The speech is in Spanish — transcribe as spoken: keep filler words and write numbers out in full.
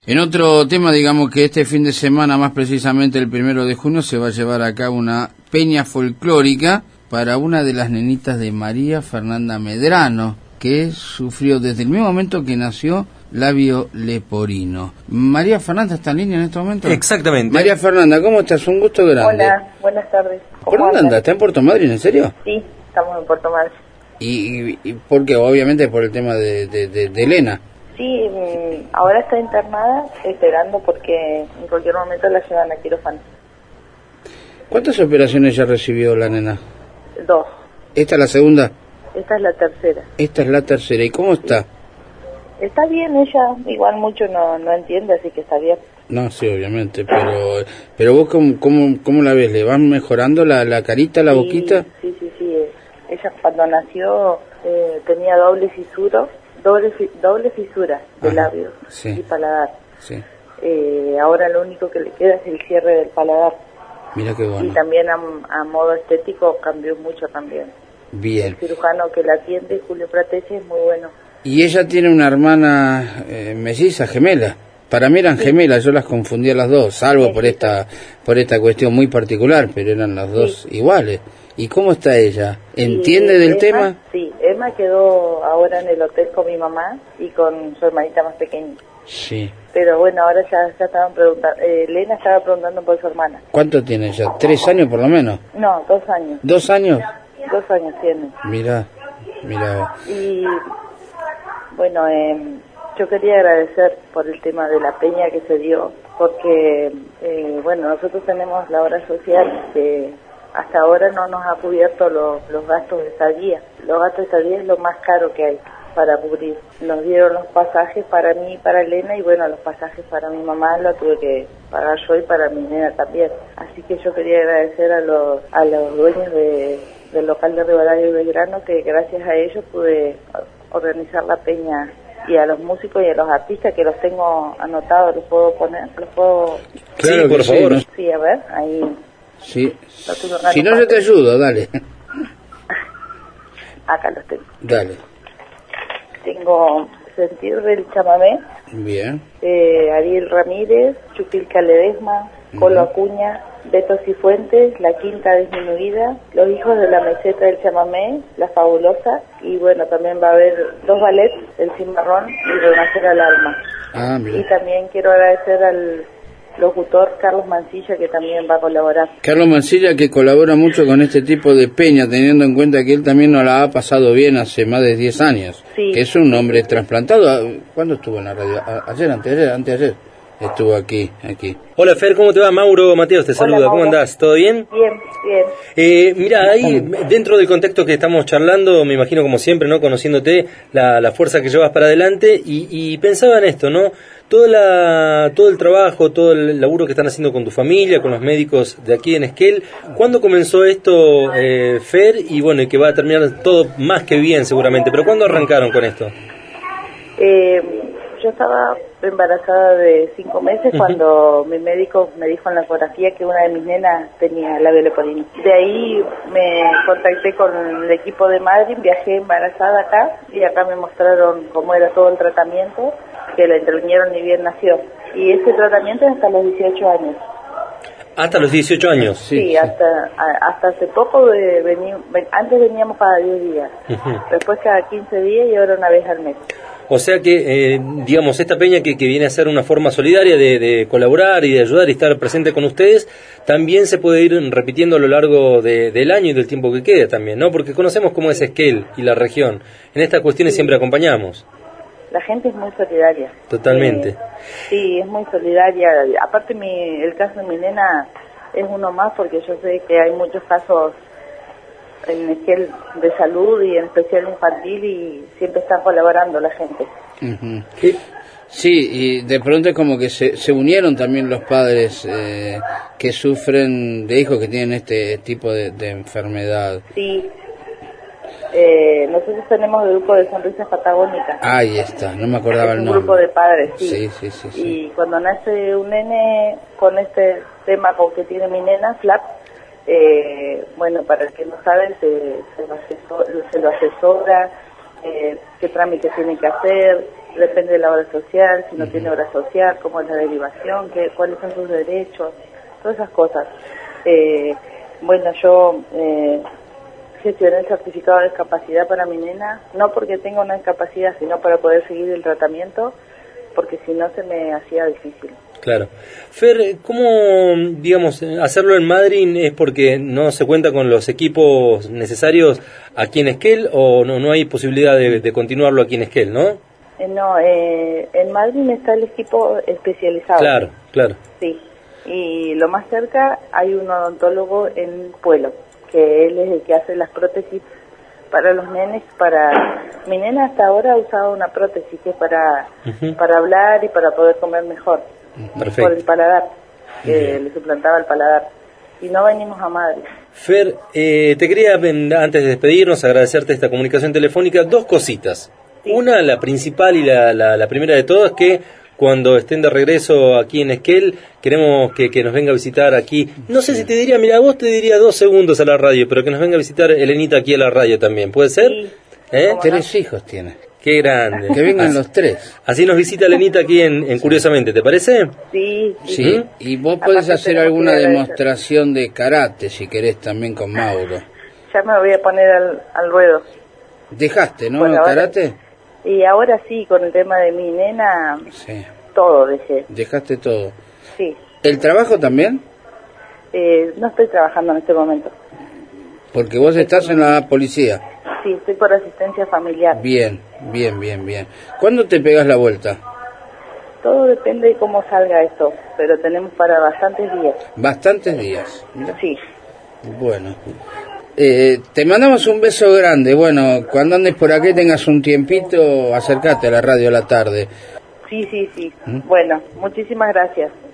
En otro tema, digamos que este fin de semana, más precisamente el primero de junio, se va a llevar a cabo una peña folclórica para una de las nenitas de María Fernanda Medrano, que sufrió desde el mismo momento que nació labio leporino. María Fernanda está en línea en este momento. Exactamente. María Fernanda, ¿cómo estás? Un gusto grande. Hola, buenas tardes. ¿Por dónde andas? ¿Está en Puerto Madryn, en serio? Sí, estamos en Puerto Madryn. ¿Y, y, y por qué? Obviamente por el tema de, de, de, de Elena. Sí, ahora está internada esperando porque en cualquier momento la llevan a quirófano. ¿Cuántas operaciones ya recibió la nena? Dos. ¿Esta es la segunda? Esta es la tercera. Esta es la tercera. ¿Y cómo está? Está bien ella, igual mucho no no entiende, así que está bien. No, sí, obviamente, pero pero vos cómo, cómo, cómo la ves, ¿le van mejorando la, la carita, la sí, boquita? Sí, sí, sí. Ella cuando nació eh, tenía doble fisura, doble, doble fisura de labios sí, y paladar. Sí. Eh, ahora lo único que le queda es el cierre del paladar. Mira qué bueno. Y también a, a modo estético cambió mucho también. Bien. El cirujano que la atiende, Julio Pratesi, es muy bueno. Y ella tiene una hermana eh, melliza, gemela. Para mí eran sí. gemelas, yo las confundía las dos, salvo sí, por sí, esta por esta cuestión muy particular, pero eran las dos sí. iguales. ¿Y cómo está ella? ¿Entiende sí, del Emma, tema? Sí, Emma quedó ahora en el hotel con mi mamá y con su hermanita más pequeña. Sí. Pero bueno, ahora ya, ya estaban preguntando, eh, Elena estaba preguntando por su hermana. ¿Cuánto tiene ella? ¿Tres años por lo menos? No, dos años. ¿Dos años? Dos años tiene. Mira, mira. Y bueno, eh, yo quería agradecer por el tema de la peña que se dio, porque eh, bueno, nosotros tenemos la obra social que hasta ahora no nos ha cubierto los, los gastos de estadía. Los gastos de estadía es lo más caro que hay para cubrir. Nos dieron los pasajes para mí y para Elena, y bueno, los pasajes para mi mamá los tuve que pagar yo y para mi nena también. Así que yo quería agradecer a los a los dueños de, del local de Rivadavia y Belgrano, que gracias a ellos pude organizar la peña, y a los músicos y a los artistas que los tengo anotados. ¿Los puedo poner? ¿Los puedo...? Claro, sí, por sí, favor. ¿no? Sí, a ver, ahí... Sí. Si no, yo te ayudo, dale. Acá los tengo. Dale. Tengo Sentir del Chamamé. Bien. Eh, Ariel Ramírez, Chupilca Ledesma, Colo uh-huh. Acuña, Beto Cifuentes, La Quinta Disminuida, Los Hijos de la Meseta del Chamamé, La Fabulosa, y bueno, también va a haber dos ballets, El Cimarrón y Renacer al Alma. Ah, mira. Y también quiero agradecer al locutor Carlos Mancilla, que también va a colaborar. Carlos Mancilla, que colabora mucho con este tipo de peña, teniendo en cuenta que él también nos la ha pasado bien hace más de diez años. Sí. Que es un hombre trasplantado. ¿Cuándo estuvo en la radio? ¿Ayer, anteayer, anteayer? Estuvo aquí, aquí. Hola Fer, ¿cómo te va? Mauro Mateos te saluda, Hola, ¿cómo andás? ¿Todo bien? Bien, bien. Eh, mira, ahí dentro del contexto que estamos charlando, me imagino como siempre, ¿no? Conociéndote, la, la fuerza que llevas para adelante, y, y pensaba en esto, ¿no? Toda la, todo el trabajo, todo el laburo que están haciendo con tu familia, con los médicos de aquí en Esquel. ¿Cuándo comenzó esto, eh, Fer? Y bueno, y que va a terminar todo más que bien seguramente, pero ¿cuándo arrancaron con esto? Eh... Yo estaba embarazada de cinco meses cuando mi médico me dijo en la ecografía que una de mis nenas tenía labio leporino. De ahí me contacté con el equipo de Madrid, viajé embarazada acá, y acá me mostraron cómo era todo el tratamiento, que la intervinieron ni bien nació. Y ese tratamiento es hasta los dieciocho años. ¿Hasta los dieciocho años? Sí, sí, sí. Hasta, a, hasta hace poco, de vení, antes veníamos cada diez días, uh-huh. Después cada quince días, y ahora una vez al mes. O sea que, eh, digamos, esta peña que, que viene a ser una forma solidaria de, de colaborar y de ayudar y estar presente con ustedes, también se puede ir repitiendo a lo largo de, del año y del tiempo que quede también, ¿no? Porque conocemos cómo es Esquel y la región. En estas cuestiones sí. Siempre acompañamos. La gente es muy solidaria. Totalmente. Eh, sí, es muy solidaria. Aparte, mi, el caso de mi nena es uno más, porque yo sé que hay muchos casos en Esquel de salud, y en especial infantil, y siempre están colaborando la gente. Uh-huh. ¿Sí? Sí, y de pronto es como que se, se unieron también los padres eh, que sufren de hijos que tienen este tipo de, de enfermedad. Sí. Eh, nosotros tenemos el grupo de Sonrisas Patagónicas. Ahí está, no me acordaba es el un nombre. grupo de padres, sí. Sí, sí, sí, sí. Y cuando nace un nene con este tema con que tiene mi nena, Flap, eh, bueno, para el que no sabe, se, se, lo, asesora, se lo asesora, eh, qué trámites tiene que hacer, depende de la obra social, si no uh-huh. tiene obra social, cómo es la derivación, qué, cuáles son sus derechos, todas esas cosas. Eh, bueno, yo eh, gestioné el certificado de discapacidad para mi nena, no porque tenga una discapacidad, sino para poder seguir el tratamiento, porque si no se me hacía difícil. Claro. Fer, ¿cómo, digamos, hacerlo en Madryn es porque no se cuenta con los equipos necesarios aquí en Esquel o no, no hay posibilidad de, de continuarlo aquí en Esquel, no? Eh, no, eh, en Madryn está el equipo especializado. Claro, claro. Sí, y lo más cerca hay un odontólogo en Pueblo, que él es el que hace las prótesis para los nenes. Para mi nena hasta ahora ha usado una prótesis que es para, uh-huh. para hablar y para poder comer mejor. Perfecto. Por el paladar, que Bien. le suplantaba el paladar. Y no venimos a Madrid. Fer, eh, te quería, antes de despedirnos, agradecerte esta comunicación telefónica, dos cositas. Sí. Una, la principal y la, la, la primera de todas, que cuando estén de regreso aquí en Esquel, queremos que, que nos venga a visitar aquí. No sé si te diría, mira, vos te diría dos segundos a la radio, pero que nos venga a visitar Elenita aquí a la radio también. ¿Puede ser? Sí. ¿Eh? Tres hijos tiene. Qué grande. Que vengan los tres. Así nos visita Elenita aquí en, en Curiosamente, ¿te parece? Sí. Sí, sí. Y vos podés hacer alguna demostración de karate, si querés, también con Mauro. Ya me voy a poner al, al ruedo. ¿Dejaste, no, bueno, el ahora, karate? Y ahora sí, con el tema de mi nena, sí. todo dejé. ¿Dejaste todo? Sí. ¿El trabajo también? Eh, no estoy trabajando en este momento. Porque vos estás en la policía. Sí, estoy por asistencia familiar. Bien, bien, bien, bien. ¿Cuándo te pegas la vuelta? Todo depende de cómo salga esto, pero tenemos para bastantes días. ¿Bastantes días? Mirá. Sí. Bueno. Eh, te mandamos un beso grande. Bueno, cuando andes por aquí tengas un tiempito, acércate a la radio a la tarde. Sí, sí, sí. ¿Mm? Bueno, muchísimas gracias.